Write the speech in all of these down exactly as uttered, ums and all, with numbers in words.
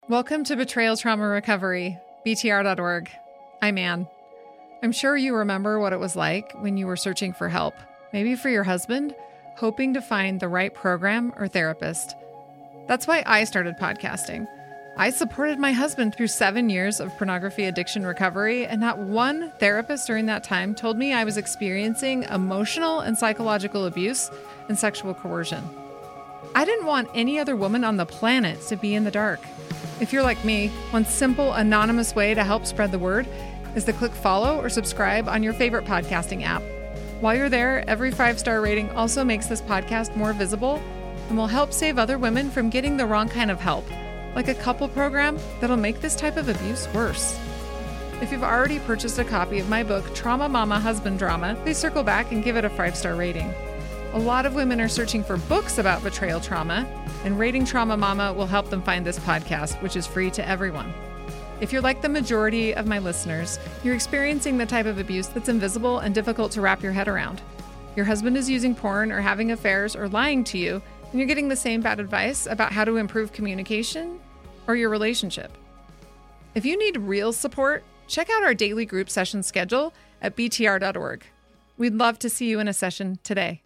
Welcome to Betrayal Trauma Recovery, B T R dot org. I'm Ann. I'm sure you remember what it was like when you were searching for help, maybe for your husband, hoping to find the right program or therapist. That's why I started podcasting. I supported my husband through seven years of pornography addiction recovery, and not one therapist during that time told me I was experiencing emotional and psychological abuse and sexual coercion. I didn't want any other woman on the planet to be in the dark. If you're like me, one simple, anonymous way to help spread the word is to click follow or subscribe on your favorite podcasting app. While you're there, every five-star rating also makes this podcast more visible and will help save other women from getting the wrong kind of help, like a couple program that'll make this type of abuse worse. If you've already purchased a copy of my book, Trauma Mama Husband Drama, please circle back and give it a five-star rating. A lot of women are searching for books about betrayal trauma, and rating Trauma Mama will help them find this podcast, which is free to everyone. If you're like the majority of my listeners, you're experiencing the type of abuse that's invisible and difficult to wrap your head around. Your husband is using porn or having affairs or lying to you, and you're getting the same bad advice about how to improve communication or your relationship. If you need real support, check out our daily group session schedule at B T R dot org. We'd love to see you in a session today.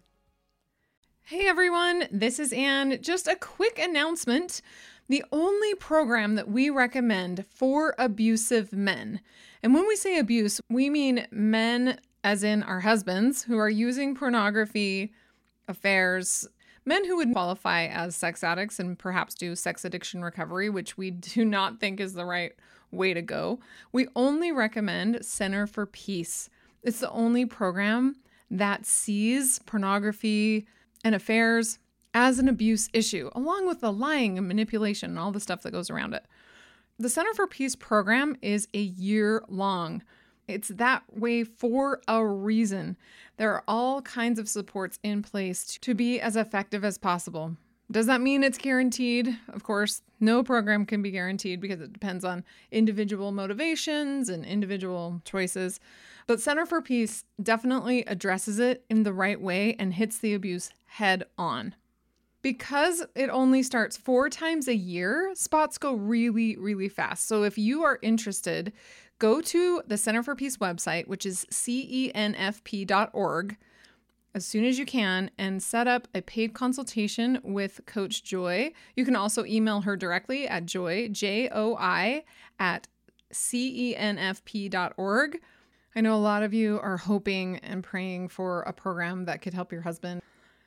Hey everyone, this is Ann. Just a quick announcement. The only program that we recommend for abusive men, and when we say abuse, we mean men as in our husbands who are using pornography, affairs, men who would qualify as sex addicts and perhaps do sex addiction recovery, which we do not think is the right way to go. We only recommend Center for Peace. It's the only program that sees pornography and affairs as an abuse issue, along with the lying and manipulation and all the stuff that goes around it. The Center for Peace program is a year long. It's that way for a reason. There are all kinds of supports in place to be as effective as possible. Does that mean it's guaranteed? Of course, no program can be guaranteed because it depends on individual motivations and individual choices. But Center for Peace definitely addresses it in the right way and hits the abuse head on. Because it only starts four times a year, spots go really, really fast. So if you are interested, go to the Center for Peace website, which is C E N F P dot org, as soon as you can, and set up a paid consultation with Coach Joy. You can also email her directly at joy, J O I, at C E N F P dot org. I know a lot of you are hoping and praying for a program that could help your husband.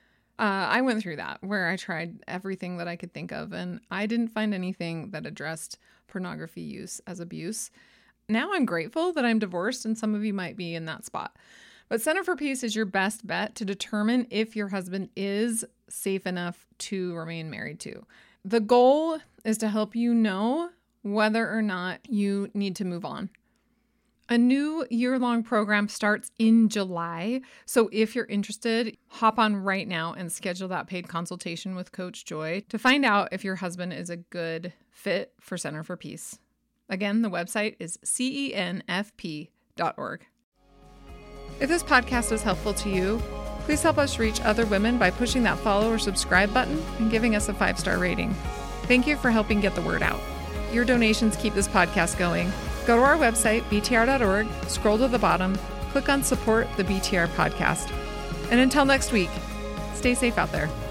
Uh, I went through that where I tried everything that I could think of, and I didn't find anything that addressed pornography use as abuse. Now I'm grateful that I'm divorced, and some of you might be in that spot. But Center for Peace is your best bet to determine if your husband is safe enough to remain married to. The goal is to help you know whether or not you need to move on. A new year-long program starts in July, so if you're interested, hop on right now and schedule that paid consultation with Coach Joy to find out if your husband is a good fit for Center for Peace. Again, the website is C E N F P dot org. If this podcast is helpful to you, please help us reach other women by pushing that follow or subscribe button and giving us a five-star rating. Thank you for helping get the word out. Your donations keep this podcast going. Go to our website, B T R dot org, scroll to the bottom, click on Support the B T R Podcast. And until next week, stay safe out there.